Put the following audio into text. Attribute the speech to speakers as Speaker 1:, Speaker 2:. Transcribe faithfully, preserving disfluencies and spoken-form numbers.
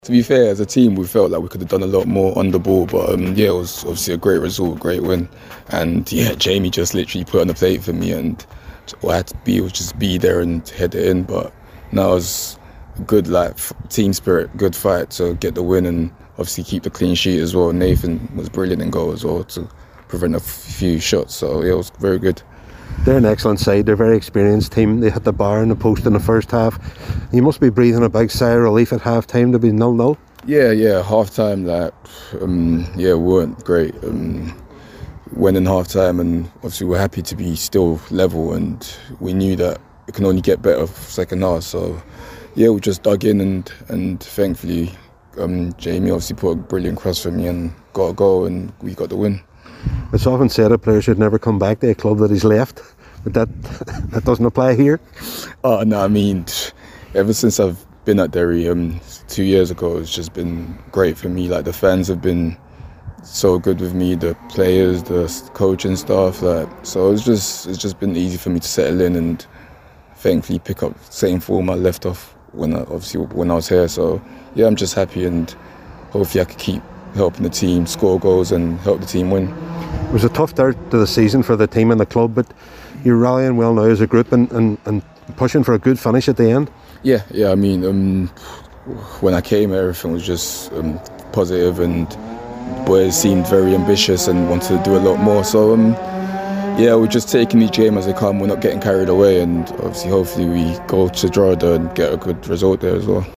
Speaker 1: To be fair, as a team, we felt like we could have done a lot more on the ball, but um, yeah, it was obviously a great result, great win, and yeah, Jamie just literally put on the plate for me, and all I had to be was just be there and head it in. But no, it was a good like team spirit, good fight to get the win, and obviously keep the clean sheet as well. Nathan was brilliant in goal as well to prevent a few shots, so yeah, it was very good.
Speaker 2: They're an excellent side. They're a very experienced team. They hit the bar in the post in the first half. You must be breathing a big sigh of relief at half time to be nil nil.
Speaker 1: Yeah, yeah, half time, like, um, yeah, weren't great. Um, went in half time, and obviously we're happy to be still level, and we knew that it can only get better for second half. So, yeah, we just dug in, and, and thankfully, um, Jamie obviously put a brilliant cross for me and got a goal, and we got the win.
Speaker 2: It's often said a player should never come back to a club that he's left, but that that doesn't apply here.
Speaker 1: Oh no, I mean, ever since I've been at Derry um, two years ago, it's just been great for me. Like, the fans have been so good with me, the players, the coaching staff. Like, so it's just it's just been easy for me to settle in and thankfully pick up the same form I left off when I, obviously when I was here. So yeah, I'm just happy, and hopefully I can keep helping the team score goals and help the team win.
Speaker 2: It was a tough start to the season for the team and the club, but you're rallying well now as a group and, and, and pushing for a good finish at the end.
Speaker 1: Yeah, yeah. I mean, um, when I came, everything was just um, positive, and boys seemed very ambitious and wanted to do a lot more. So, um, yeah, we're just taking each game as they come. We're not getting carried away, and obviously, hopefully, we go to Drogheda and get a good result there as well.